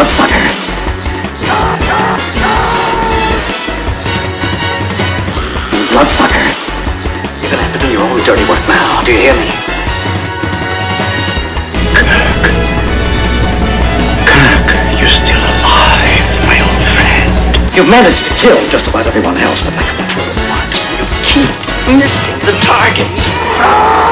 bloodsucker. Bloodsucker. You're gonna have to do your own dirty work now. Do you hear me? Kirk, you're still alive, my old friend. You've managed to kill just about everyone else, but like a control of parts. You keep missing the target.